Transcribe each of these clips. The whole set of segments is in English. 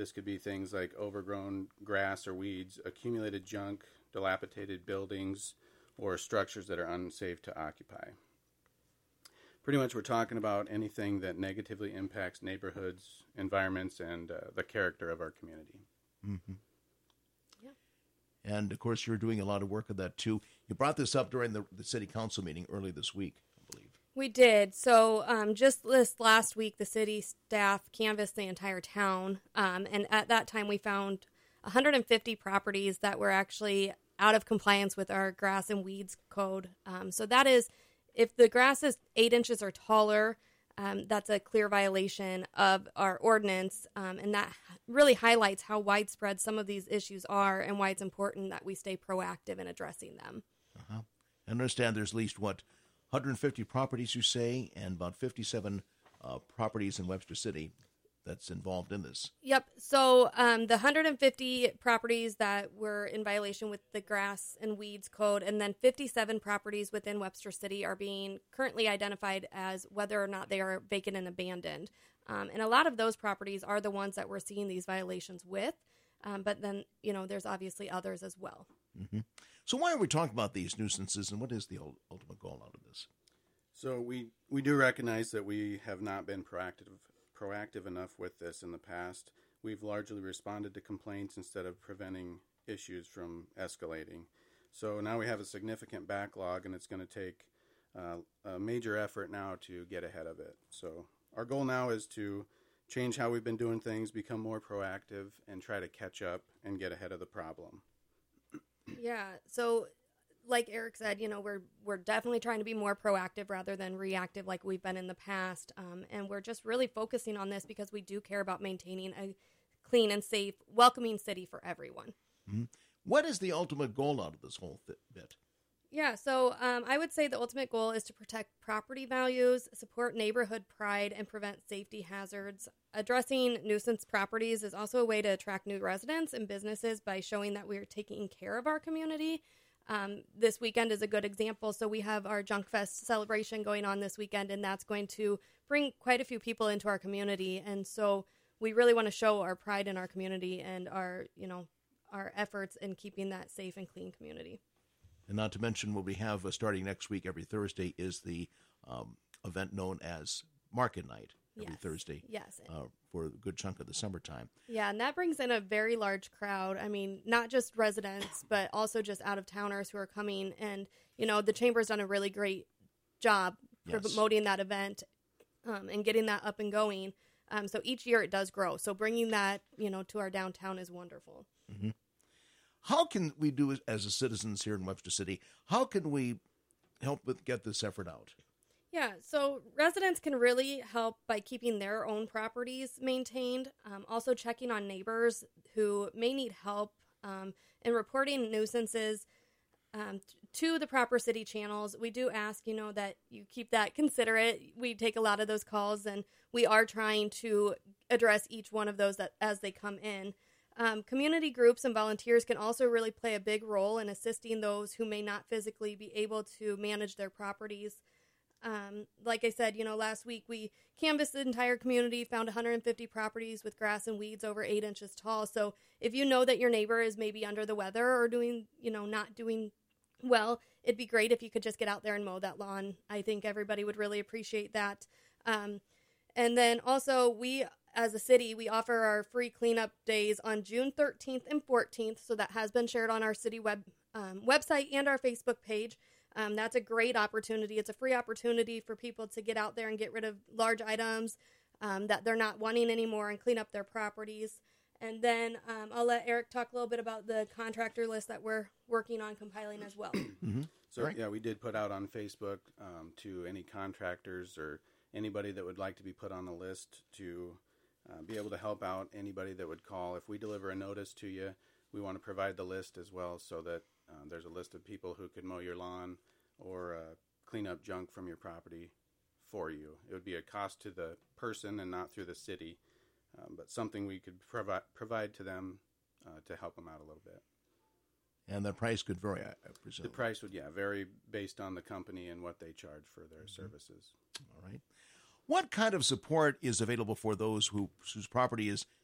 This could be things like overgrown grass or weeds, accumulated junk, dilapidated buildings, or structures that are unsafe to occupy. Pretty much we're talking about anything that negatively impacts neighborhoods, environments, and the character of our community. Mm-hmm. Yeah. And, of course, you're doing a lot of work on that, too. You brought this up during the city council meeting early this week, I believe. We did. So just this last week, the city staff canvassed the entire town. And at that time, we found 150 properties that were actually out of compliance with our grass and weeds code. So that is, if the grass is 8 inches or taller, that's a clear violation of our ordinance. And that really highlights how widespread some of these issues are and why it's important that we stay proactive in addressing them. Uh-huh. I understand there's at least, 150 properties, you say, and about 57 properties in Webster City that's involved in this. Yep. So the 150 properties that were in violation with the grass and weeds code, and then 57 properties within Webster City are being currently identified as whether or not they are vacant and abandoned. And a lot of those properties are the ones that we're seeing these violations with. But then, there's obviously others as well. Mm-hmm. So why are we talking about these nuisances, and what is the ultimate goal out of this? So we do recognize that we have not been proactive enough with this in the past. We've largely responded to complaints instead of preventing issues from escalating. So now we have a significant backlog, and it's going to take a major effort now to get ahead of it. So our goal now is to change how we've been doing things, become more proactive, and try to catch up and get ahead of the problem. Yeah, so like Eric said, we're definitely trying to be more proactive rather than reactive like we've been in the past. And we're just really focusing on this because we do care about maintaining a clean and safe, welcoming city for everyone. Mm-hmm. What is the ultimate goal out of this whole bit? Yeah, so I would say the ultimate goal is to protect property values, support neighborhood pride, and prevent safety hazards. Addressing nuisance properties is also a way to attract new residents and businesses by showing that we're taking care of our community. This weekend is a good example. So we have our Junk Fest celebration going on this weekend, and that's going to bring quite a few people into our community. And so we really want to show our pride in our community and our efforts in keeping that safe and clean community. And not to mention what we have starting next week every Thursday is the event known as Market Night every Thursday. Yes. For a good chunk of the summertime. Yeah, and that brings in a very large crowd. I mean, not just residents, but also just out-of-towners who are coming. And, the Chamber's done a really great job promoting that event and getting that up and going. So each year it does grow. So bringing that, to our downtown is wonderful. Mm-hmm. How can we do as citizens here in Webster City? How can we help get this effort out? Yeah, so residents can really help by keeping their own properties maintained, also checking on neighbors who may need help, and reporting nuisances to the proper city channels. We do ask, that you keep that considerate. We take a lot of those calls, and we are trying to address each one of those as they come in. Community groups and volunteers can also really play a big role in assisting those who may not physically be able to manage their properties. Like I said, last week we canvassed the entire community, found 150 properties with grass and weeds over 8 inches tall. So if you know that your neighbor is maybe under the weather or doing, not doing well, it'd be great if you could just get out there and mow that lawn. I think everybody would really appreciate that. And then also we, as a city, we offer our free cleanup days on June 13th and 14th. So that has been shared on our city website and our Facebook page. That's a great opportunity. It's a free opportunity for people to get out there and get rid of large items that they're not wanting anymore and clean up their properties. And then I'll let Eric talk a little bit about the contractor list that we're working on compiling as well. Mm-hmm. So, yeah, we did put out on Facebook to any contractors or anybody that would like to be put on the list to be able to help out anybody that would call. If we deliver a notice to you, we want to provide the list as well so that there's a list of people who could mow your lawn or clean up junk from your property for you. It would be a cost to the person and not through the city, but something we could provide to them to help them out a little bit. And the price could vary, I presume. The price would, vary based on the company and what they charge for their services. All right. What kind of support is available for those whose property is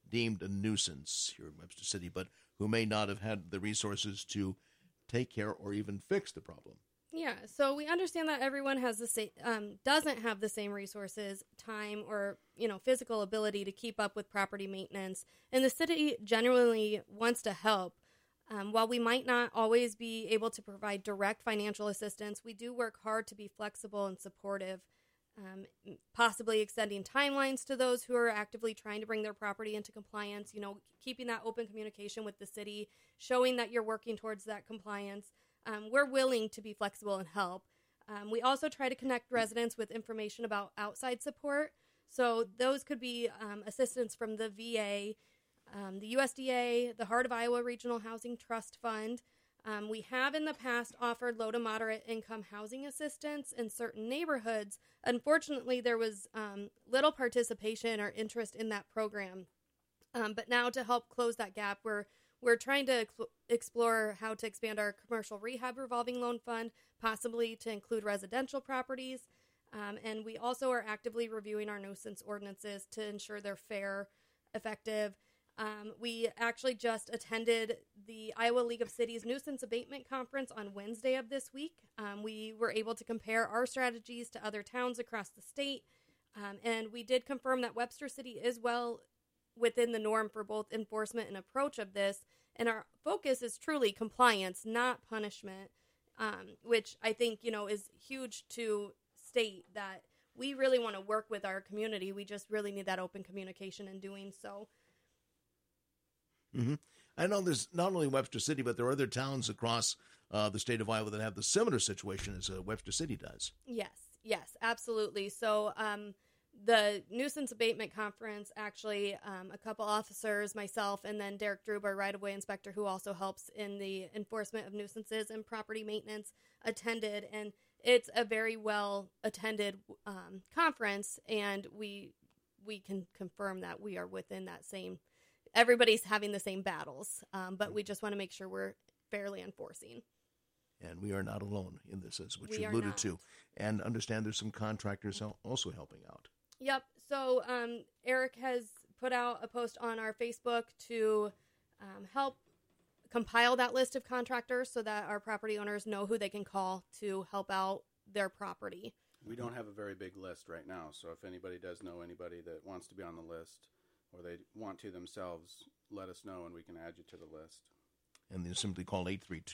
deemed a nuisance here in Webster City, but who may not have had the resources to take care or even fix the problem. Yeah, so we understand that everyone has the same, doesn't have the same resources, time, or physical ability to keep up with property maintenance, and the city genuinely wants to help. While we might not always be able to provide direct financial assistance, we do work hard to be flexible and supportive, possibly extending timelines to those who are actively trying to bring their property into compliance. Keeping that open communication with the city, showing that you're working towards that compliance. We're willing to be flexible and help. We also try to connect residents with information about outside support. So those could be assistance from the VA, the USDA, the Heart of Iowa Regional Housing Trust Fund. We have in the past offered low to moderate income housing assistance in certain neighborhoods. Unfortunately, there was little participation or interest in that program. But now to help close that gap, we're trying to explore how to expand our commercial rehab revolving loan fund, possibly to include residential properties. And we also are actively reviewing our nuisance ordinances to ensure they're fair, effective. We actually just attended the Iowa League of Cities Nuisance Abatement Conference on Wednesday of this week. We were able to compare our strategies to other towns across the state. And we did confirm that Webster City is well within the norm for both enforcement and approach of this. And our focus is truly compliance, not punishment, which I think, is huge to state that we really want to work with our community. We just really need that open communication in doing so. Mm-hmm. I know there's not only Webster City, but there are other towns across the state of Iowa that have the similar situation as Webster City does. Yes, absolutely. So the Nuisance Abatement Conference, actually, a couple officers, myself, and then Derek Druber, right-of-way inspector, who also helps in the enforcement of nuisances and property maintenance, attended. And it's a very well-attended conference, and we can confirm that we are within that same. Everybody's having the same battles, but we just want to make sure we're fairly enforcing. And we are not alone in this, as what We you are alluded not. to. And understand there's some contractors also helping out. Yep. So Eric has put out a post on our Facebook to help compile that list of contractors so that our property owners know who they can call to help out their property. We don't have a very big list right now, so if anybody does know anybody that wants to be on the list or they want to themselves, let us know and we can add you to the list. And then simply call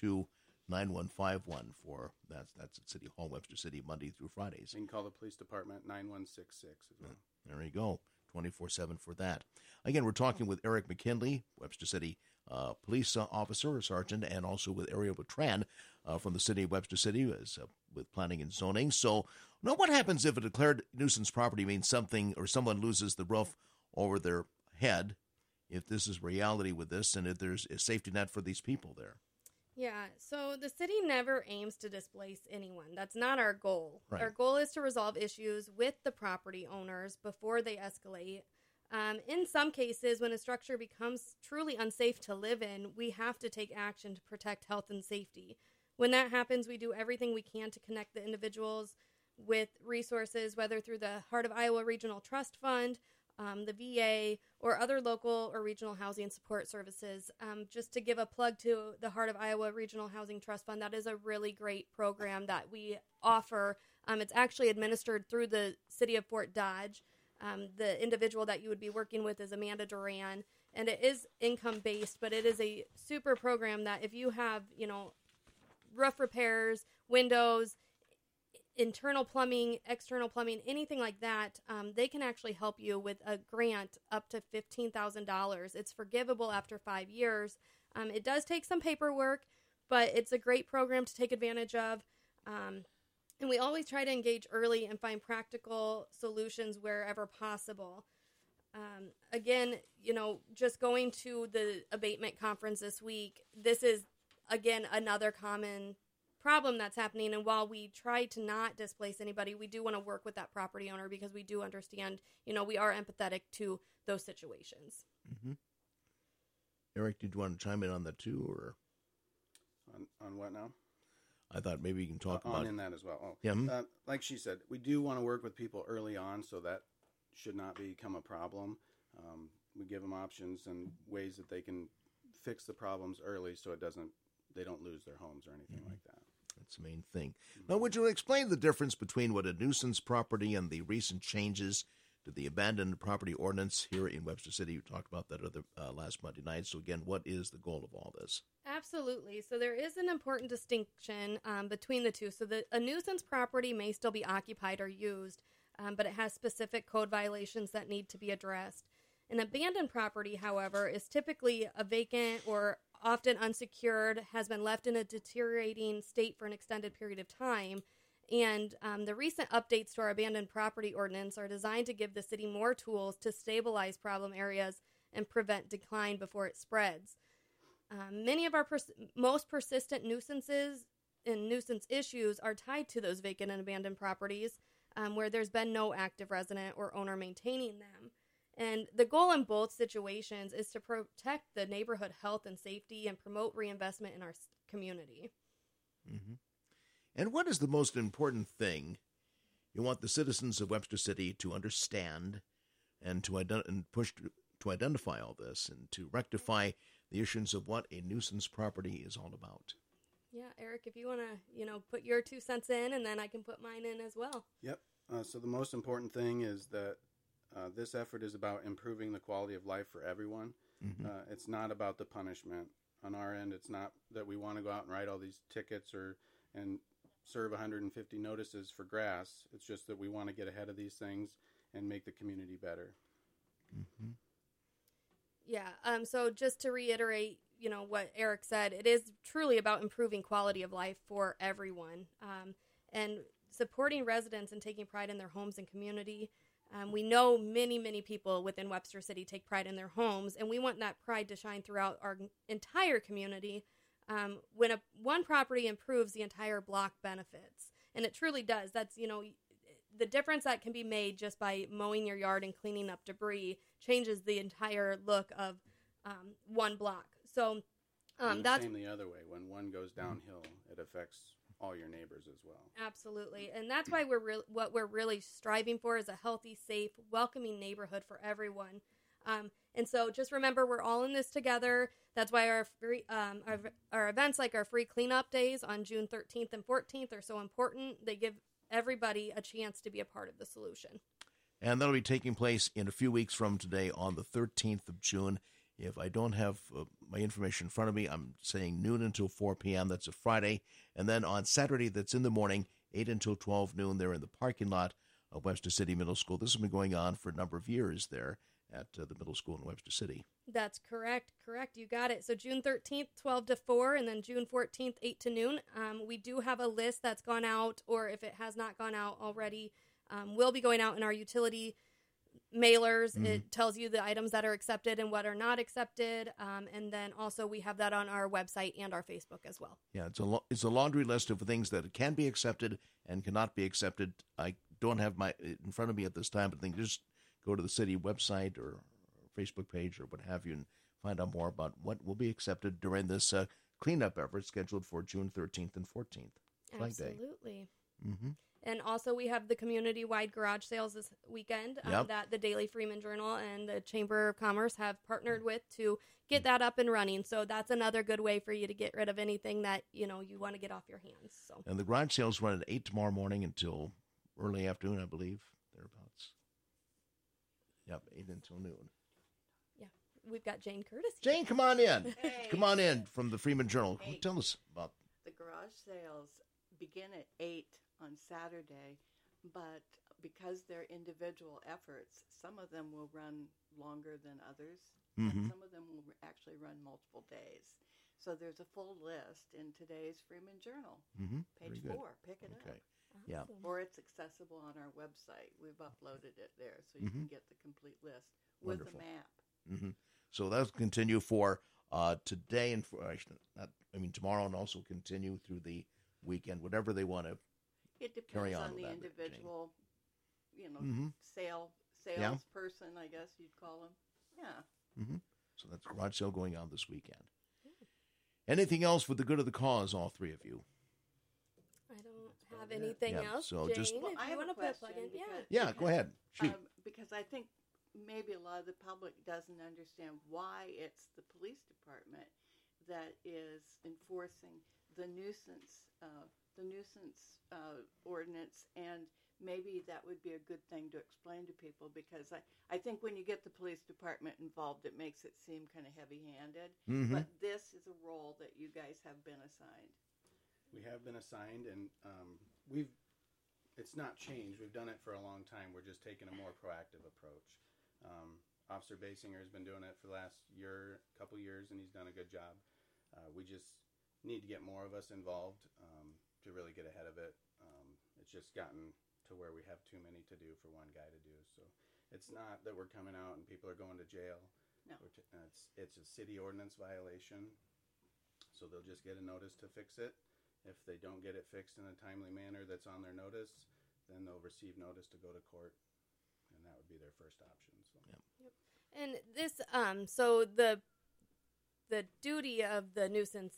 832-9151 for that's at City Hall, Webster City, Monday through Fridays. You can call the police department, 9166 as well. There you go, 24/7 for that. Again, we're talking with Eric McKinley, Webster City police officer or sergeant, and also with Ariel Bertrand from the city of Webster City with planning and zoning. So, now what happens if a declared nuisance property means something or someone loses the roof over their head, if this is reality with this, and if there's a safety net for these people there? Yeah, so the city never aims to displace anyone. That's not our goal. Right. Our goal is to resolve issues with the property owners before they escalate. In some cases, when a structure becomes truly unsafe to live in, we have to take action to protect health and safety. When that happens, we do everything we can to connect the individuals with resources, whether through the Heart of Iowa Regional Trust Fund, the VA, or other local or regional housing support services. Just to give a plug to the Heart of Iowa Regional Housing Trust Fund, that is a really great program that we offer. It's actually administered through the city of Fort Dodge. The individual that you would be working with is Amanda Duran, and it is income-based, but it is a super program that if you have, roof repairs, windows, internal plumbing, external plumbing, anything like that, they can actually help you with a grant up to $15,000. It's forgivable after 5 years. It does take some paperwork, but it's a great program to take advantage of. And we always try to engage early and find practical solutions wherever possible. Again, just going to the abatement conference this week, this is, again, another common problem that's happening. And while we try to not displace anybody, we do want to work with that property owner because we do understand, we are empathetic to those situations. Mm-hmm. Eric, did you want to chime in on that too, or on what now? I thought maybe you can talk about in that as well. Oh, yeah. Like she said, we do want to work with people early on, so that should not become a problem. we give them options and ways that they can fix the problems early so they don't lose their homes or anything like that. That's the main thing. Now, would you explain the difference between what a nuisance property and the recent changes to the abandoned property ordinance here in Webster City? You talked about that last Monday night. So again, what is the goal of all this? Absolutely. So there is an important distinction between the two. So a nuisance property may still be occupied or used, but it has specific code violations that need to be addressed. An abandoned property, however, is typically a vacant or often unsecured, has been left in a deteriorating state for an extended period of time. And the recent updates to our abandoned property ordinance are designed to give the city more tools to stabilize problem areas and prevent decline before it spreads. Many of our most persistent nuisances and nuisance issues are tied to those vacant and abandoned properties where there's been no active resident or owner maintaining them. And the goal in both situations is to protect the neighborhood health and safety and promote reinvestment in our community. Mm-hmm. And what is the most important thing you want the citizens of Webster City to understand and to push to identify all this and to rectify the issues of what a nuisance property is all about? Yeah, Eric, if you want to, put your 2 cents in, and then I can put mine in as well. Yep. So the most important thing is that this effort is about improving the quality of life for everyone. Mm-hmm. It's not about the punishment. On our end, it's not that we want to go out and write all these tickets and serve 150 notices for grass. It's just that we want to get ahead of these things and make the community better. Mm-hmm. Yeah. So just to reiterate, what Eric said, it is truly about improving quality of life for everyone, and supporting residents and taking pride in their homes and community. We know many, many people within Webster City take pride in their homes, and we want that pride to shine throughout our entire community. When one property improves, the entire block benefits, and it truly does. That's, the difference that can be made just by mowing your yard and cleaning up debris changes the entire look of one block. So that's same the other way. When one goes downhill, it affects all your neighbors as well. Absolutely. And that's why what we're really striving for is a healthy, safe, welcoming neighborhood for everyone. And so just remember, we're all in this together. That's why our free, our events like our free cleanup days on June 13th and 14th are so important. They give everybody a chance to be a part of the solution. And that'll be taking place in a few weeks from today on the 13th of June. If I don't have my information in front of me, I'm saying noon until 4 p.m. That's a Friday. And then on Saturday, that's in the morning, 8 until 12 noon, they're in the parking lot of Webster City Middle School. This has been going on for a number of years there at the middle school in Webster City. That's correct. You got it. So June 13th, 12 to 4, and then June 14th, 8 to noon. We do have a list that's gone out, or if it has not gone out already, will be going out in our utility mailers. Mm-hmm. It tells you the items that are accepted and what are not accepted, and then also we have that on our website and our Facebook as well. Yeah, it's a laundry list of things that can be accepted and cannot be accepted. I don't have my in front of me at this time, but just go to the city website or Facebook page or what have you and find out more about what will be accepted during this cleanup effort scheduled for June 13th and 14th. Flag Absolutely. Day. Mm-hmm. And also we have the community-wide garage sales this weekend that the Daily Freeman Journal and the Chamber of Commerce have partnered with to get that up and running. So that's another good way for you to get rid of anything that, you want to get off your hands. So. And the garage sales run at 8 tomorrow morning until early afternoon, I believe, thereabouts. Yep, 8 until noon. Yeah, we've got Jane Curtis here. Jane, come on in. Hey. Come on in from the Freeman Journal. Hey. Tell us about the garage sales. Begin at 8 on Saturday, but because they're individual efforts, some of them will run longer than others, and some of them will actually run multiple days. So there's a full list in today's Freeman Journal, page 4. Pick it up. Awesome. Yeah. Or it's accessible on our website. We've uploaded it there, so you can get the complete list with a map. Mm-hmm. So that'll continue for today and tomorrow, and also continue through the weekend, whatever they want to. It depends carry on on the that, individual, Yeah. salesperson, I guess you'd call them. Yeah. Mm-hmm. So that's garage sale going on this weekend. Anything else for the good of the cause, all three of you? I don't have anything else. So Jane, just if I you have want a to put a question plug in, Yeah, go ahead. Shoot. Because I think maybe a lot of the public doesn't understand why it's the police department that is enforcing the nuisance ordinance, and maybe that would be a good thing to explain to people, because I think when you get the police department involved, it makes it seem kind of heavy-handed. Mm-hmm. But this is a role that you guys have been assigned. We have been assigned, and it's not changed. We've done it for a long time. We're just taking a more proactive approach. Officer Basinger has been doing it for the last couple years, and he's done a good job. We just need to get more of us involved to really get ahead of it. It's just gotten to where we have too many to do for one guy to do. So it's not that we're coming out and people are going to jail. No. It's a city ordinance violation, so they'll just get a notice to fix it. If they don't get it fixed in a timely manner that's on their notice, then they'll receive notice to go to court, and that would be their first option. So. Yep. And this, so the duty of the nuisance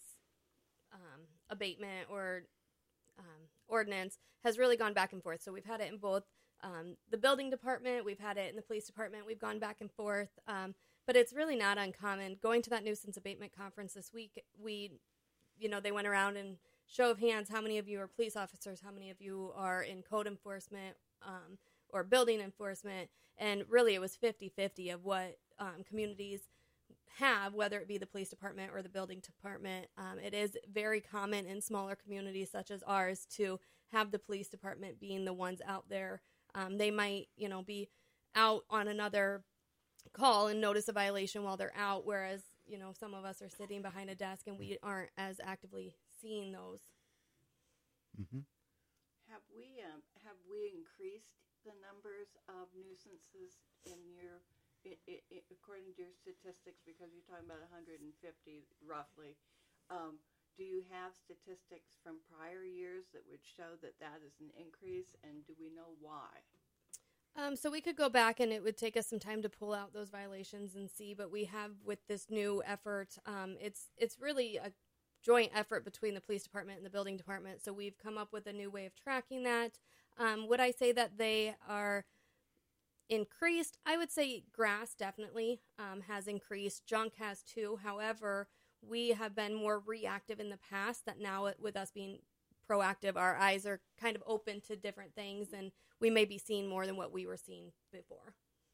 abatement or ordinance has really gone back and forth. So we've had it in both the building department, we've had it in the police department, we've gone back and forth. But it's really not uncommon. Going to that nuisance abatement conference this week, they went around and show of hands, how many of you are police officers, how many of you are in code enforcement or building enforcement, and really it was 50-50 of what communities have, whether it be the police department or the building department. It is very common in smaller communities such as ours to have the police department being the ones out there. They might, be out on another call and notice a violation while they're out, whereas, some of us are sitting behind a desk and we aren't as actively seeing those. Mm-hmm. Have we increased the numbers of nuisances according to your statistics, because you're talking about 150 roughly? Do you have statistics from prior years that would show that is an increase, and do we know why? So we could go back, and it would take us some time to pull out those violations and see, but we have, with this new effort, it's really a joint effort between the police department and the building department, so we've come up with a new way of tracking that. Would I say that they are increased? I would say grass definitely has increased. Junk has too. However, we have been more reactive in the past, that now with us being proactive, our eyes are kind of open to different things, and we may be seeing more than what we were seeing before.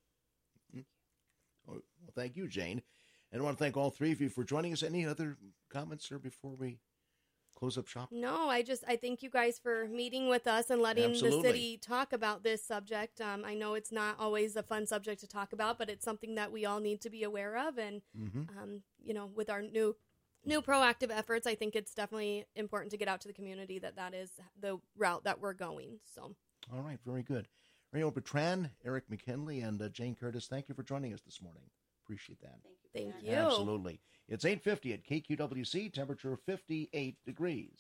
Well, thank you, Jane. And I want to thank all three of you for joining us. Any other comments, sir, before we close up shop? No, I thank you guys for meeting with us and letting Absolutely. the city talk about this subject. I know it's not always a fun subject to talk about, but it's something that we all need to be aware of. And, with our new proactive efforts, I think it's definitely important to get out to the community that is the route that we're going. So, all right, very good. Radio Bertrand, Eric McKinley, and Jane Curtis, thank you for joining us this morning. Appreciate that. Thank you. Absolutely. It's 8:50 at KQWC, temperature 58 degrees.